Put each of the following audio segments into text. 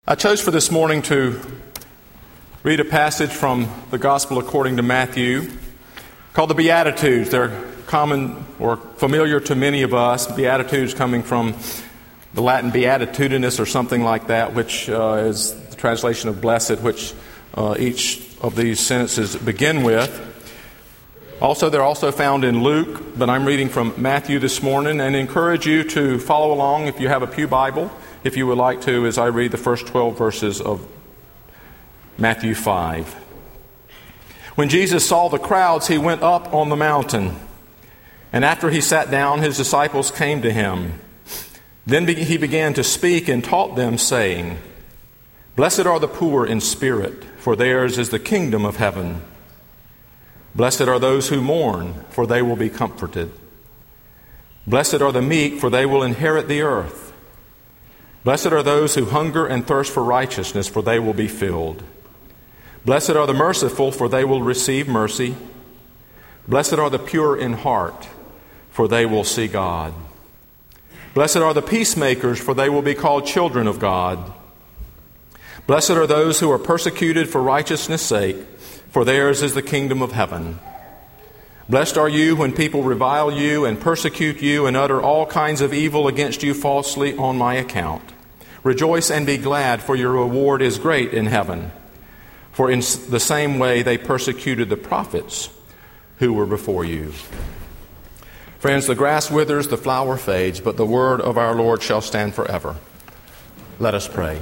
I chose for this morning to read a passage from the Gospel according to Matthew called the Beatitudes. They're common or familiar to many of us. Beatitudes coming from the Latin beatitudinous or something like that, which is the translation of blessed, which each of these sentences begin with. They're also found in Luke, but I'm reading from Matthew this morning, and encourage you to follow along if you have a pew Bible, if you would like to, as I read the first 12 verses of Matthew 5. When Jesus saw the crowds, he went up on the mountain, and after he sat down, his disciples came to him. Then he began to speak and taught them, saying, "Blessed are the poor in spirit, for theirs is the kingdom of heaven. Blessed are those who mourn, for they will be comforted. Blessed are the meek, for they will inherit the earth. Blessed are those who hunger and thirst for righteousness, for they will be filled. Blessed are the merciful, for they will receive mercy. Blessed are the pure in heart, for they will see God. Blessed are the peacemakers, for they will be called children of God. Blessed are those who are persecuted for righteousness' sake, for theirs is the kingdom of heaven. Blessed are you when people revile you and persecute you and utter all kinds of evil against you falsely on my account. Rejoice and be glad, for your reward is great in heaven. For in the same way they persecuted the prophets who were before you." Friends, the grass withers, the flower fades, but the word of our Lord shall stand forever. Let us pray.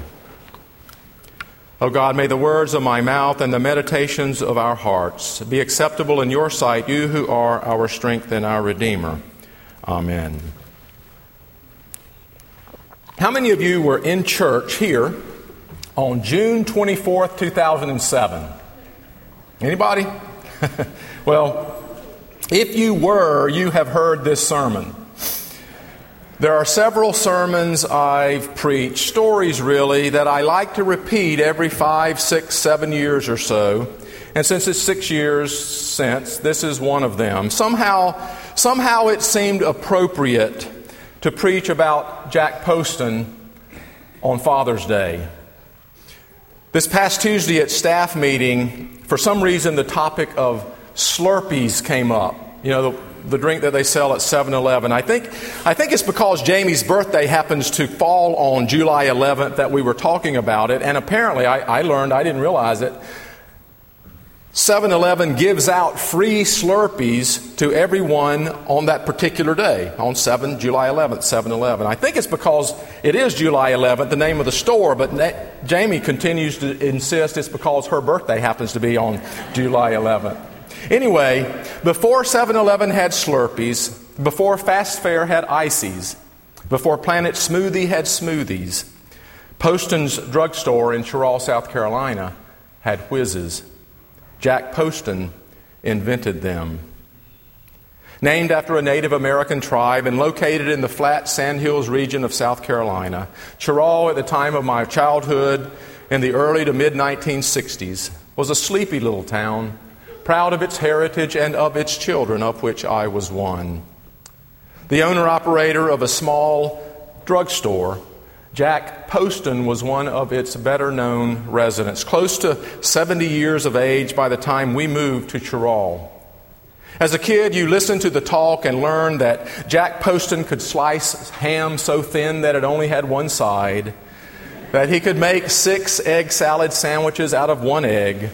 O God, may the words of my mouth and the meditations of our hearts be acceptable in your sight, you who are our strength and our Redeemer. Amen. How many of you were in church here on June 24th, 2007? Anybody? Well, if you were, you have heard this sermon. There are several sermons I've preached, stories really, that I like to repeat every 5, 6, 7 years or so. And since it's 6 years since, this is one of them. Somehow it seemed appropriate to preach about Jack Poston on Father's Day. This past Tuesday at staff meeting, for some reason the topic of Slurpees came up. You know, the drink that they sell at 7-Eleven. I think it's because Jamie's birthday happens to fall on July 11th that we were talking about it. And apparently, I learned, I didn't realize it, 7-Eleven gives out free Slurpees to everyone on that particular day, on July 11th, 7-Eleven. I think it's because it is July 11th, the name of the store, but Jamie continues to insist it's because her birthday happens to be on July 11th. Anyway, before 7-Eleven had Slurpees, before Fast Fare had Ices, before Planet Smoothie had smoothies, Poston's drugstore in Cheraw, South Carolina had Whizzes. Jack Poston invented them. Named after a Native American tribe and located in the flat Sandhills region of South Carolina, Cheraw at the time of my childhood in the early to mid-1960s was a sleepy little town, proud of its heritage and of its children, of which I was one. The owner-operator of a small drugstore, Jack Poston was one of its better-known residents, close to 70 years of age by the time we moved to Cheraw. As a kid, you listened to the talk and learned that Jack Poston could slice ham so thin that it only had one side, that he could make 6 egg salad sandwiches out of 1 egg,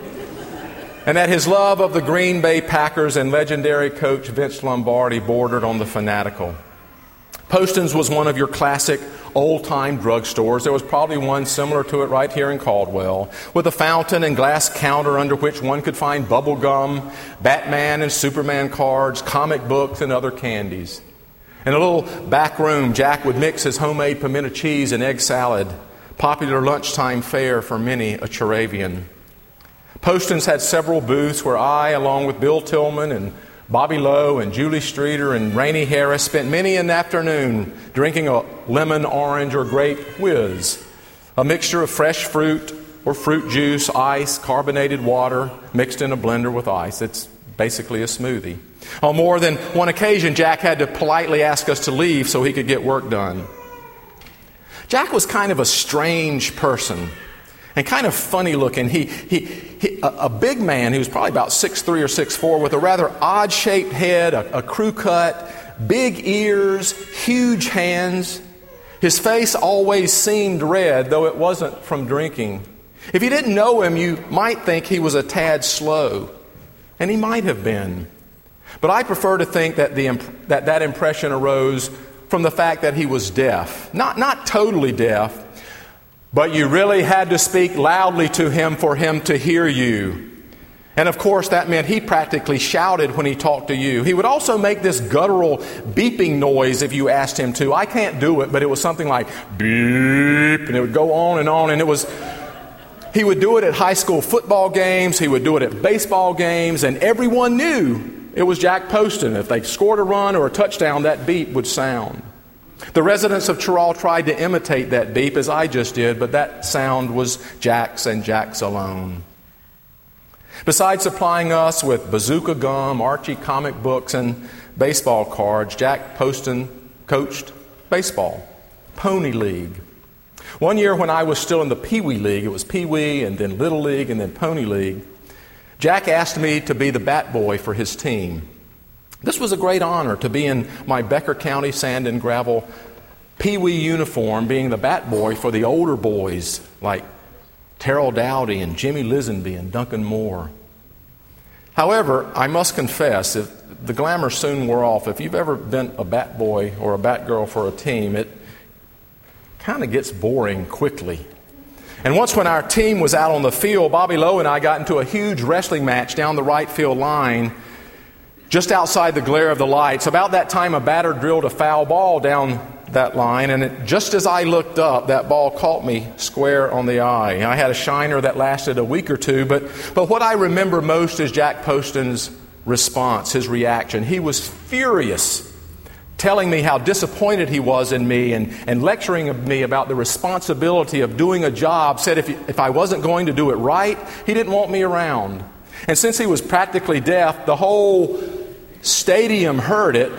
and that his love of the Green Bay Packers and legendary coach Vince Lombardi bordered on the fanatical. Poston's was one of your classic old-time drugstores. There was probably one similar to it right here in Caldwell, with a fountain and glass counter under which one could find bubble gum, Batman and Superman cards, comic books, and other candies. In a little back room, Jack would mix his homemade pimento cheese and egg salad, popular lunchtime fare for many a Cheravian. Poston's had several booths where I, along with Bill Tillman and Bobby Lowe and Julie Streeter and Rainey Harris, spent many an afternoon drinking a lemon, orange, or grape whiz, a mixture of fresh fruit or fruit juice, ice, carbonated water, mixed in a blender with ice. It's basically a smoothie. On more than one occasion, Jack had to politely ask us to leave so he could get work done. Jack was kind of a strange person and kind of funny looking. A big man, he was probably about 6'3" or 6'4", with a rather odd-shaped head, a crew cut, big ears, huge hands. His face always seemed red, though it wasn't from drinking. If you didn't know him, you might think he was a tad slow, and he might have been. But I prefer to think that that impression arose from the fact that he was deaf. Not totally deaf, but you really had to speak loudly to him for him to hear you. And of course, that meant he practically shouted when he talked to you. He would also make this guttural beeping noise if you asked him to. I can't do it, but it was something like beep, and it would go on, and he would do it at high school football games, he would do it at baseball games, and everyone knew it was Jack Poston. If they scored a run or a touchdown, that beep would sound. The residents of Churral tried to imitate that beep as I just did, but that sound was Jack's and Jack's alone. Besides supplying us with bazooka gum, Archie comic books, and baseball cards, Jack Poston coached baseball, Pony League. One year when I was still in the Pee Wee League, it was Pee Wee and then Little League and then Pony League, Jack asked me to be the bat boy for his team. This was a great honor to be in my Becker County sand and gravel Pee Wee uniform, being the bat boy for the older boys like Terrell Dowdy and Jimmy Lisenby and Duncan Moore. However, I must confess, if the glamour soon wore off. If you've ever been a bat boy or a bat girl for a team, it kind of gets boring quickly. And once when our team was out on the field, Bobby Lowe and I got into a huge wrestling match down the right field line, just outside the glare of the lights. About that time, a batter drilled a foul ball down that line, and just as I looked up, that ball caught me square on the eye. I had a shiner that lasted a week or two, but what I remember most is Jack Poston's response, his reaction. He was furious, telling me how disappointed he was in me and lecturing me about the responsibility of doing a job. Said if I wasn't going to do it right, he didn't want me around. And since he was practically deaf, the whole stadium heard it.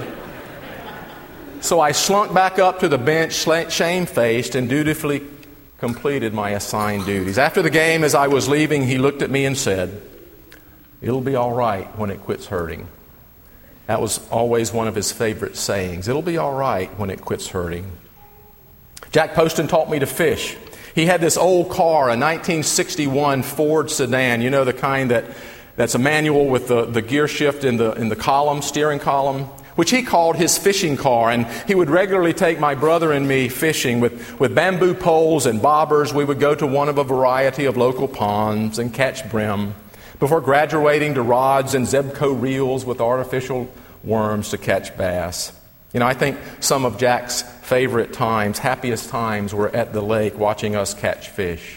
So I slunk back up to the bench, shamefaced, and dutifully completed my assigned duties. After the game, as I was leaving, he looked at me and said, "It'll be all right when it quits hurting." That was always one of his favorite sayings. It'll be all right when it quits hurting. Jack Poston taught me to fish. He had this old car, a 1961 Ford sedan, you know, the kind that's a manual with the gear shift in the column, steering column, which he called his fishing car. And he would regularly take my brother and me fishing with bamboo poles and bobbers. We would go to one of a variety of local ponds and catch brim before graduating to rods and Zebco reels with artificial worms to catch bass. You know, I think some of Jack's favorite times, happiest times, were at the lake watching us catch fish.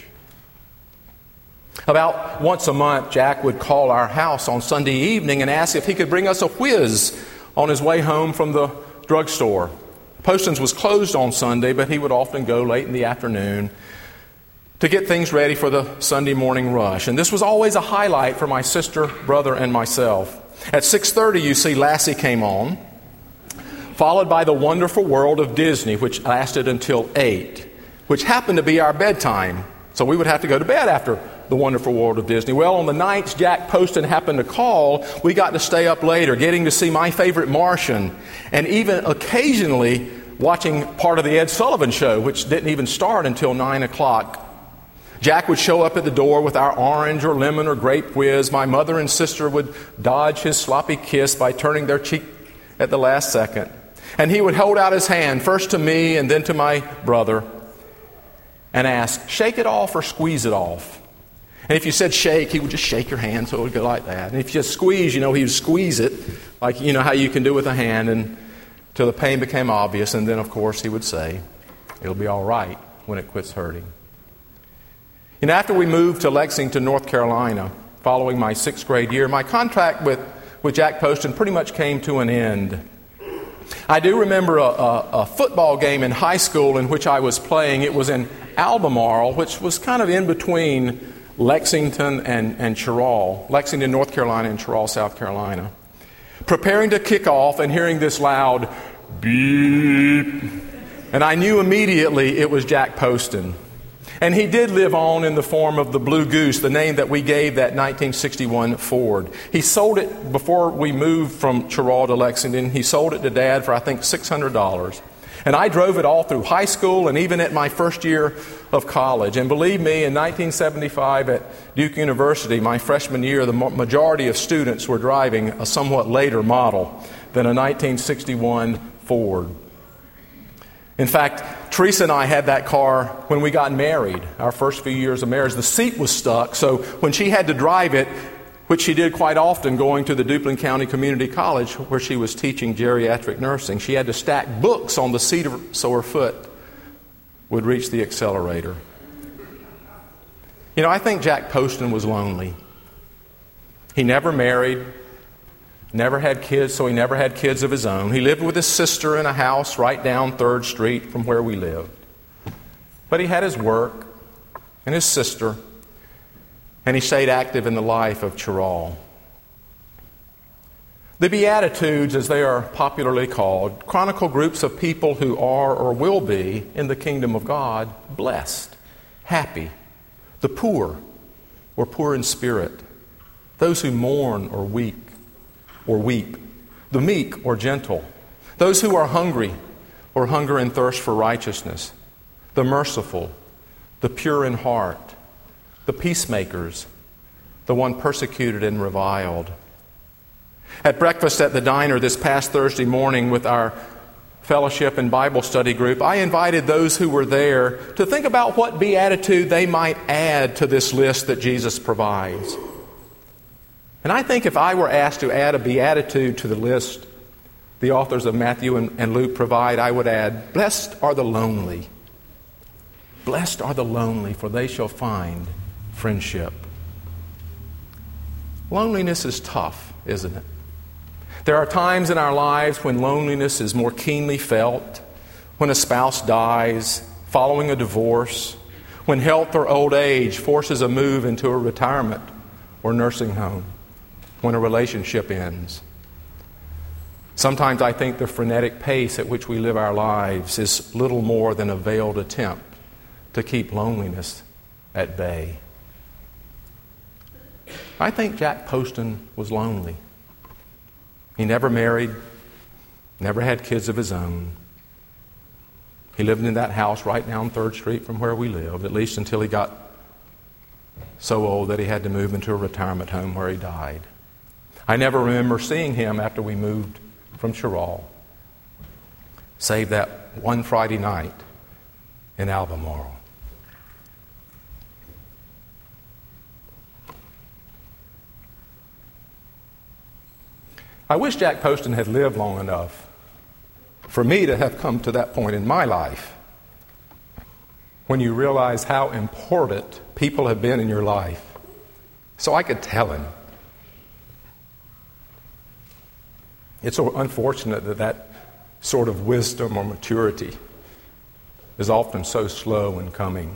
About once a month, Jack would call our house on Sunday evening and ask if he could bring us a whiz on his way home from the drugstore. Poston's was closed on Sunday, but he would often go late in the afternoon to get things ready for the Sunday morning rush. And this was always a highlight for my sister, brother, and myself. At 6:30, you see, Lassie came on, followed by The Wonderful World of Disney, which lasted until 8, which happened to be our bedtime. So we would have to go to bed after The Wonderful World of Disney. Well, on the nights Jack Poston happened to call, we got to stay up later, getting to see My Favorite Martian, and even occasionally watching part of the Ed Sullivan Show, which didn't even start until 9 o'clock. Jack would show up at the door with our orange or lemon or grape whiz. My mother and sister would dodge his sloppy kiss by turning their cheek at the last second. And he would hold out his hand, first to me and then to my brother, and ask, "Shake it off or squeeze it off?" And if you said shake, he would just shake your hand, so it would go like that. And if you just squeeze, you know, he would squeeze it, like you know how you can do with a hand, and till the pain became obvious. And then, of course, he would say, "It'll be all right when it quits hurting." And after we moved to Lexington, North Carolina, following my 6th grade year, my contract with Jack Poston pretty much came to an end. I do remember a football game in high school in which I was playing. It was in Albemarle, which was kind of in between Lexington and Churral, Lexington, North Carolina, and Churral, South Carolina. Preparing to kick off and hearing this loud beep, And I knew immediately it was Jack Poston. And he did live on in the form of the Blue Goose, the name that we gave that 1961 Ford. He sold it before we moved from Cheraw to Lexington. He sold it to Dad for, I think, $600. And I drove it all through high school and even at my first year of college. And believe me, in 1975 at Duke University, my freshman year, the majority of students were driving a somewhat later model than a 1961 Ford. In fact, Teresa and I had that car when we got married, our first few years of marriage. The seat was stuck, so when she had to drive it, which she did quite often going to the Duplin County Community College where she was teaching geriatric nursing, she had to stack books on the seat so her foot would reach the accelerator. You know, I think Jack Poston was lonely. He never married, never had kids, so he never had kids of his own. He lived with his sister in a house right down 3rd Street from where we lived. But he had his work and his sister, and he stayed active in the life of Cheraw. The Beatitudes, as they are popularly called, chronicle groups of people who are or will be in the kingdom of God blessed, happy, the poor or poor in spirit, those who mourn or weep, the meek or gentle, those who are hungry or hunger and thirst for righteousness, the merciful, the pure in heart, the peacemakers, the one persecuted and reviled. At breakfast at the diner this past Thursday morning with our fellowship and Bible study group, I invited those who were there to think about what beatitude they might add to this list that Jesus provides. And I think if I were asked to add a beatitude to the list the authors of Matthew and Luke provide, I would add, "Blessed are the lonely. Blessed are the lonely, for they shall find friendship." Loneliness is tough, isn't it? There are times in our lives when loneliness is more keenly felt, when a spouse dies, following a divorce, when health or old age forces a move into a retirement or nursing home, when a relationship ends. Sometimes I think the frenetic pace at which we live our lives is little more than a veiled attempt to keep loneliness at bay. I think Jack Poston was lonely. He never married, never had kids of his own. He lived in that house right down 3rd Street from where we lived, at least until he got so old that he had to move into a retirement home where he died. I never remember seeing him after we moved from Cheraw, save that one Friday night in Albemarle. I wish Jack Poston had lived long enough for me to have come to that point in my life when you realize how important people have been in your life, so I could tell him. It's so unfortunate that sort of wisdom or maturity is often so slow in coming.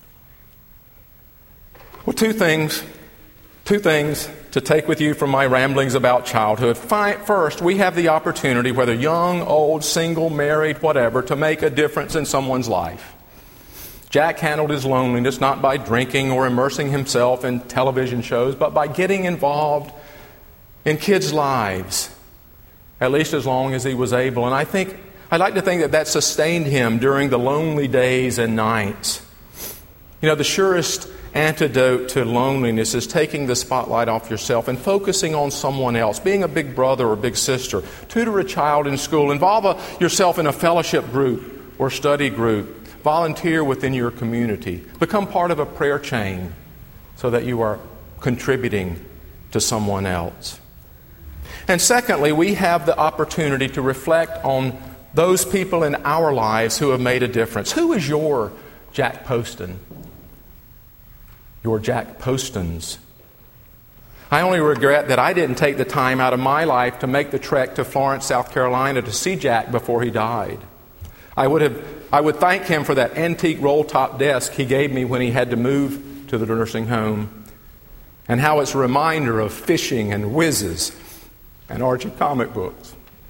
Well, two things to take with you from my ramblings about childhood. First, we have the opportunity, whether young, old, single, married, whatever, to make a difference in someone's life. Jack handled his loneliness not by drinking or immersing himself in television shows, but by getting involved in kids' lives, at least as long as he was able. And I like to think that sustained him during the lonely days and nights. You know, the surest antidote to loneliness is taking the spotlight off yourself and focusing on someone else, being a big brother or big sister, tutor a child in school, involve yourself in a fellowship group or study group, volunteer within your community, become part of a prayer chain so that you are contributing to someone else. And secondly, we have the opportunity to reflect on those people in our lives who have made a difference. Who is your Jack Poston? Your Jack Postons. I only regret that I didn't take the time out of my life to make the trek to Florence, South Carolina to see Jack before he died. I would thank him for that antique roll-top desk he gave me when he had to move to the nursing home, and how it's a reminder of fishing and whizzes and Archie comic books.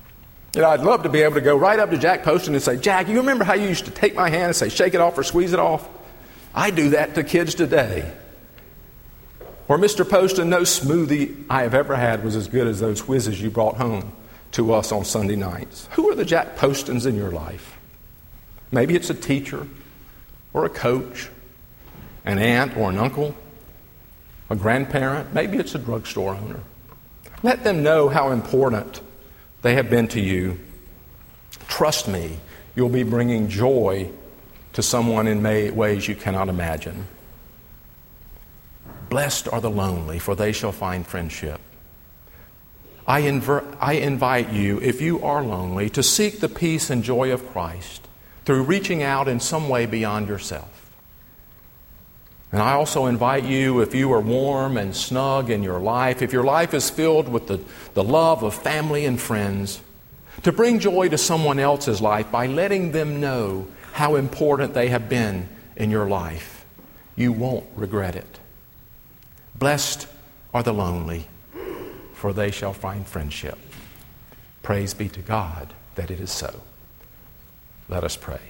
You know, I'd love to be able to go right up to Jack Poston and say, Jack, you remember how you used to take my hand and say, shake it off or squeeze it off? I do that to kids today. Or, Mr. Poston, no smoothie I have ever had was as good as those whizzes you brought home to us on Sunday nights. Who are the Jack Postons in your life? Maybe it's a teacher or a coach, an aunt or an uncle, a grandparent. Maybe it's a drugstore owner. Let them know how important they have been to you. Trust me, you'll be bringing joy to someone in ways you cannot imagine. Blessed are the lonely, for they shall find friendship. I invite you, if you are lonely, to seek the peace and joy of Christ through reaching out in some way beyond yourself. And I also invite you, if you are warm and snug in your life, if your life is filled with the love of family and friends, to bring joy to someone else's life by letting them know how important they have been in your life. You won't regret it. Blessed are the lonely, for they shall find friendship. Praise be to God that it is so. Let us pray.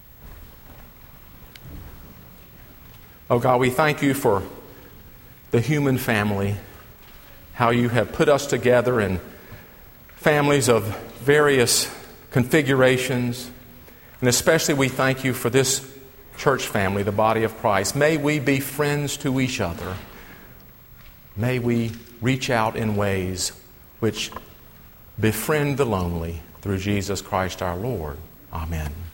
Oh God, we thank you for the human family, how you have put us together in families of various configurations, and especially we thank you for this church family, the body of Christ. May we be friends to each other. May we reach out in ways which befriend the lonely through Jesus Christ our Lord. Amen.